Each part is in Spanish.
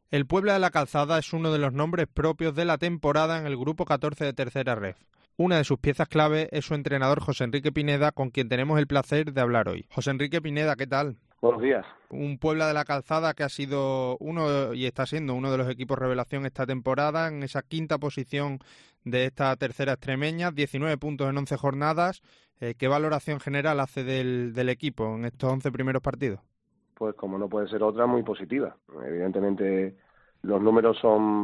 El Puebla de la Calzada es uno de los nombres propios de la temporada en el grupo 14 de Tercera Ref. Una de sus piezas clave es su entrenador José Enrique Pineda, con quien tenemos el placer de hablar hoy. José Enrique Pineda, ¿qué tal? Buenos días. Un Puebla de la Calzada que ha sido uno y está siendo uno de los equipos revelación esta temporada, en esa quinta posición de esta tercera extremeña, 19 puntos en 11 jornadas. ¿Qué valoración general hace del equipo en estos 11 primeros partidos? Pues como no puede ser otra, muy positiva. Evidentemente los números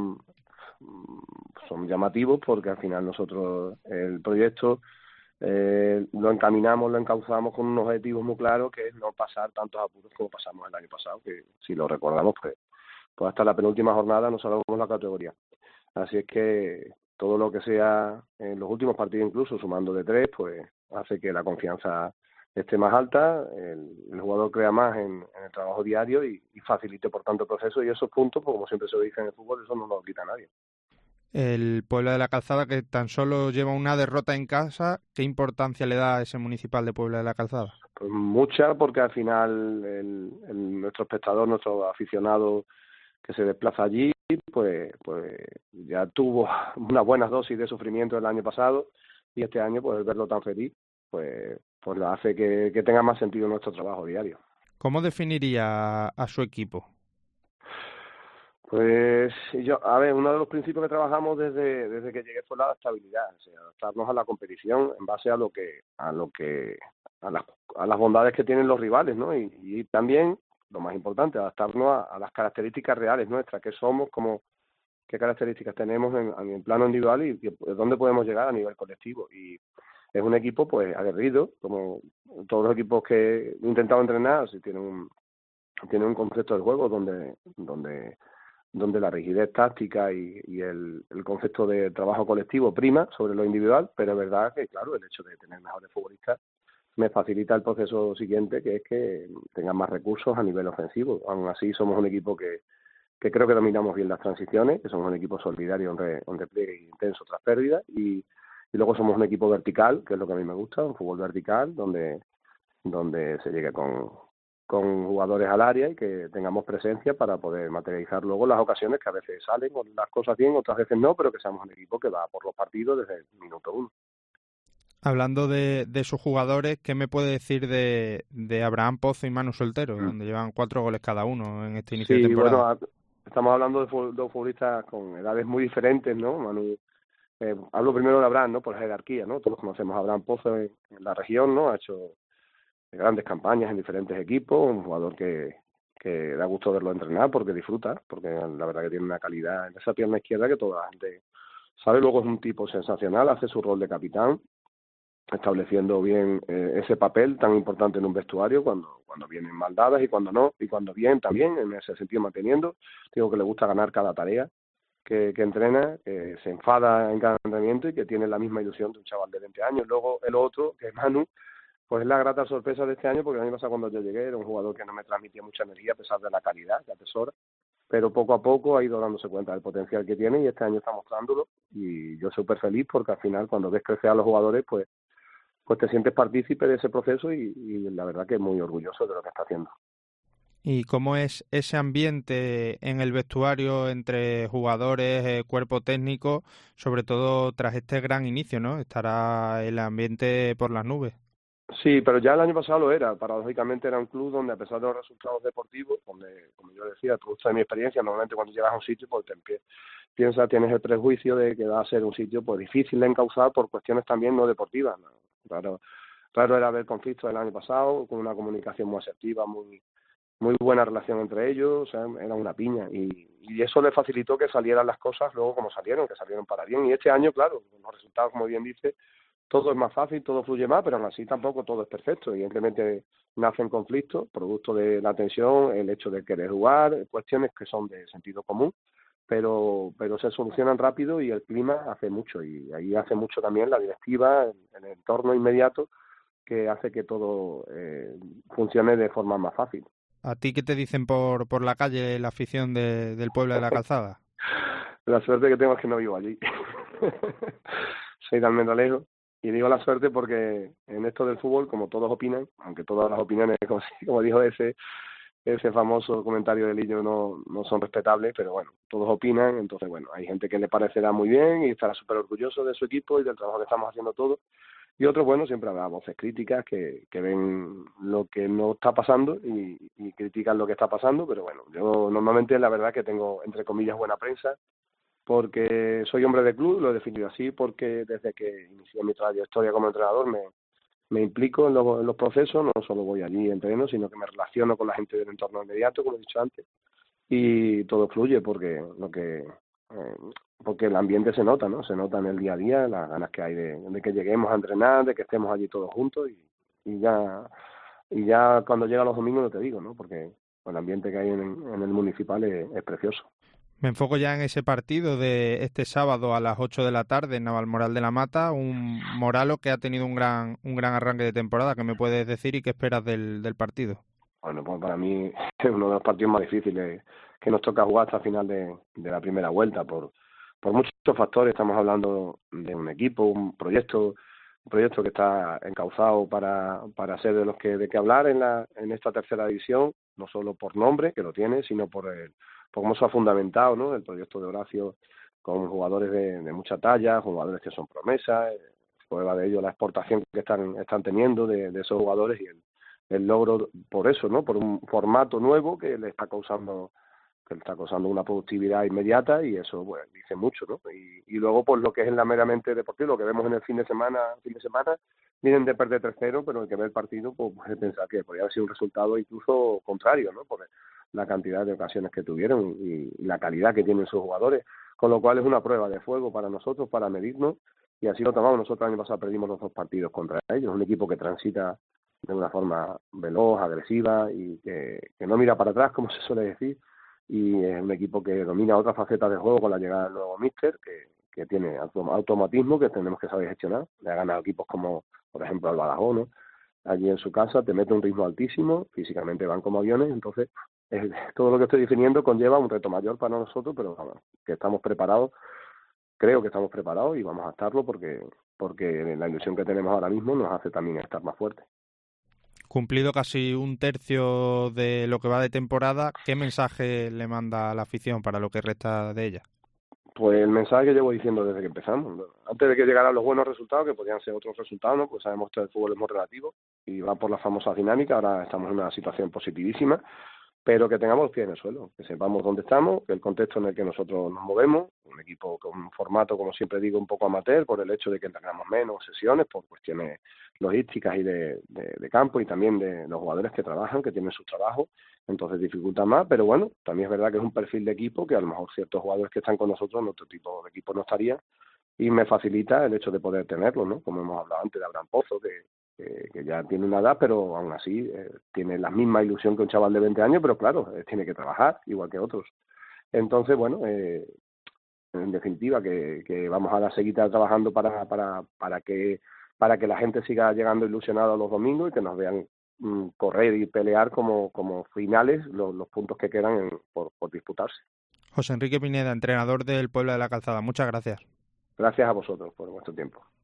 son llamativos porque al final nosotros el proyecto lo encaminamos, lo encauzamos con unos objetivos muy claros, que es no pasar tantos apuros como pasamos el año pasado, que si lo recordamos, pues hasta la penúltima jornada nos salvamos la categoría. Así es que todo lo que sea en los últimos partidos, incluso sumando de 3, pues hace que la confianza esté más alta, el jugador crea más en el trabajo diario y facilite por tanto el proceso, y esos puntos, pues como siempre se dice en el fútbol, eso no nos lo quita nadie. El Puebla de la Calzada, que tan solo lleva una derrota en casa, ¿qué importancia le da a ese Municipal de Puebla de la Calzada? Pues mucha, porque al final nuestro espectador, nuestro aficionado que se desplaza allí, pues ya tuvo unas buenas dosis de sufrimiento el año pasado, y este año pues verlo tan feliz pues lo hace que tenga más sentido nuestro trabajo diario. ¿Cómo definiría a su equipo? Pues a ver, uno de los principios que trabajamos desde que llegué fue la adaptabilidad, o sea, adaptarnos a la competición en base a las bondades que tienen los rivales, ¿no? Y también, lo más importante, adaptarnos a las características reales nuestras, que somos, como qué características tenemos en el plano individual y dónde podemos llegar a nivel colectivo. Y es un equipo pues aguerrido, como todos los equipos que he intentado entrenar, si tienen un concepto del juego donde la rigidez táctica y el concepto de trabajo colectivo prima sobre lo individual, pero es verdad que, claro, el hecho de tener mejores futbolistas me facilita el proceso siguiente, que es que tengan más recursos a nivel ofensivo. Aún así, somos un equipo que creo que dominamos bien las transiciones, que somos un equipo solidario en repliegue y intenso tras pérdidas, y luego somos un equipo vertical, que es lo que a mí me gusta, un fútbol vertical, donde se llegue con jugadores al área y que tengamos presencia para poder materializar luego las ocasiones que a veces salen o las cosas bien, otras veces no, pero que seamos un equipo que va por los partidos desde el minuto uno. Hablando de sus jugadores, ¿qué me puede decir de Abraham Pozo y Manu Soltero, Mm. donde llevan 4 goles cada uno en este inicio de Sí, temporada? bueno, estamos hablando de dos futbolistas con edades muy diferentes, ¿no? Manu, hablo primero de Abraham, ¿no? Por jerarquía, ¿no? Todos conocemos a Abraham Pozo en la región, ¿no? Ha hecho grandes campañas en diferentes equipos, un jugador que da gusto verlo entrenar porque disfruta, porque la verdad que tiene una calidad en esa pierna izquierda que toda la gente sabe. Luego es un tipo sensacional, hace su rol de capitán, estableciendo bien ese papel tan importante en un vestuario cuando vienen mal dadas y cuando no, y cuando bien también, en ese sentido manteniendo. Digo que le gusta ganar cada tarea que entrena, que se enfada en cada entrenamiento y que tiene la misma ilusión de un chaval de 20 años. Luego el otro, que es Manu, pues es la grata sorpresa de este año, porque el año pasado cuando yo llegué era un jugador que no me transmitía mucha energía a pesar de la calidad que atesora, pero poco a poco ha ido dándose cuenta del potencial que tiene y este año está mostrándolo, y yo súper feliz porque al final cuando ves crecer a los jugadores pues te sientes partícipe de ese proceso y la verdad que muy orgulloso de lo que está haciendo. ¿Y cómo es ese ambiente en el vestuario entre jugadores, cuerpo técnico, sobre todo tras este gran inicio, ¿no? Estará el ambiente por las nubes. Sí, pero ya el año pasado lo era. Paradójicamente era un club donde, a pesar de los resultados deportivos, donde, como yo decía, producto de mi experiencia, normalmente cuando llegas a un sitio, pues piensas, tienes el prejuicio de que va a ser un sitio pues difícil de encauzar por cuestiones también no deportivas, ¿no? Raro era ver conflictos el año pasado, con una comunicación muy asertiva, muy buena relación entre ellos, o sea, era una piña, y eso le facilitó que salieran las cosas luego como salieron, que salieron para bien. Y este año, claro, los resultados, como bien dice, todo es más fácil, todo fluye más, pero aún así tampoco todo es perfecto. Evidentemente nacen conflictos, producto de la tensión, el hecho de querer jugar, cuestiones que son de sentido común, pero se solucionan rápido, y el clima hace mucho, y ahí hace mucho también la directiva, el entorno inmediato, que hace que todo funcione de forma más fácil. ¿A ti qué te dicen por la calle la afición del Puebla de la Calzada? La suerte que tengo es que no vivo allí. Soy de Almendralejo. Y digo la suerte porque en esto del fútbol, como todos opinan, aunque todas las opiniones, como dijo ese, ese famoso comentario de Lillo no son respetables, pero bueno, todos opinan, entonces bueno, hay gente que le parecerá muy bien y estará súper orgulloso de su equipo y del trabajo que estamos haciendo todos, y otros, bueno, siempre habrá voces críticas que ven lo que no está pasando y critican lo que está pasando, pero bueno, yo normalmente la verdad que tengo, entre comillas, buena prensa, porque soy hombre de club, lo he definido así, porque desde que inicié mi trayectoria como entrenador me implico en los procesos, no solo voy allí y entreno, sino que me relaciono con la gente del entorno inmediato, como he dicho antes, y todo fluye porque el ambiente se nota, ¿no? Se nota en el día a día, las ganas que hay de que lleguemos a entrenar, de que estemos allí todos juntos y ya y ya cuando llega los domingos no te digo, ¿no? Porque el ambiente que hay en el municipal es precioso. Me enfoco ya en ese partido de este sábado a las 8 de la tarde en Navalmoral de la Mata, un Moralo que ha tenido un gran arranque de temporada. ¿Qué me puedes decir y qué esperas del partido? Bueno, pues para mí es uno de los partidos más difíciles que nos toca jugar hasta el final de la primera vuelta por muchos factores. Estamos hablando de un equipo, un proyecto que está encauzado para ser de que hablar en esta tercera división, no solo por nombre, que lo tiene, sino por cómo se ha fundamentado, ¿no? El proyecto de Horacio con jugadores de mucha talla, jugadores que son promesas, prueba de ello la exportación que están teniendo de esos jugadores y el logro por eso, ¿no? Por un formato nuevo que le está causando una productividad inmediata y eso, bueno, dice mucho, ¿no? Y luego, pues lo que es en la meramente deportivo, lo que vemos en el fin de semana, vienen de perder 3-0, pero el que ve el partido, pues puede pensar que podría haber sido un resultado incluso contrario, ¿no? Por la cantidad de ocasiones que tuvieron y la calidad que tienen sus jugadores, con lo cual es una prueba de fuego para nosotros, para medirnos, y así lo tomamos. Nosotros el año pasado perdimos los 2 partidos contra ellos, un equipo que transita de una forma veloz, agresiva y que no mira para atrás, como se suele decir, y es un equipo que domina otras facetas del juego con la llegada del nuevo míster, que tiene automatismo que tenemos que saber gestionar. Le ha ganado equipos como, por ejemplo, el Badajoz, ¿no? Allí en su casa te mete un ritmo altísimo, físicamente van como aviones, entonces todo lo que estoy definiendo conlleva un reto mayor para nosotros, pero vamos, que estamos preparados, creo que estamos preparados y vamos a estarlo porque la ilusión que tenemos ahora mismo nos hace también estar más fuertes. Cumplido casi un tercio de lo que va de temporada, ¿qué mensaje le manda a la afición para lo que resta de ella? Pues el mensaje que llevo diciendo desde que empezamos, ¿no? Antes de que llegaran los buenos resultados, que podían ser otros resultados, ¿no? Pues sabemos que el fútbol es muy relativo y va por la famosa dinámica. Ahora estamos en una situación positivísima, pero que tengamos los pies en el suelo, que sepamos dónde estamos, que el contexto en el que nosotros nos movemos, un equipo con un formato, como siempre digo, un poco amateur, por el hecho de que entrenamos menos sesiones, por cuestiones logísticas y de campo, y también de los jugadores que trabajan, que tienen sus trabajos, entonces dificulta más, pero bueno, también es verdad que es un perfil de equipo que a lo mejor ciertos jugadores que están con nosotros en otro tipo de equipo no estarían, y me facilita el hecho de poder tenerlo, ¿no? Como hemos hablado antes de Abraham Pozo, que ya tiene una edad, pero aún así tiene la misma ilusión que un chaval de 20 años, pero claro, tiene que trabajar igual que otros. Entonces, bueno, en definitiva, que vamos a seguir trabajando para que la gente siga llegando ilusionada los domingos y que nos vean correr y pelear como finales los puntos que quedan por disputarse. José Enrique Pineda, entrenador del Puebla de la Calzada. Muchas gracias. Gracias a vosotros por vuestro tiempo.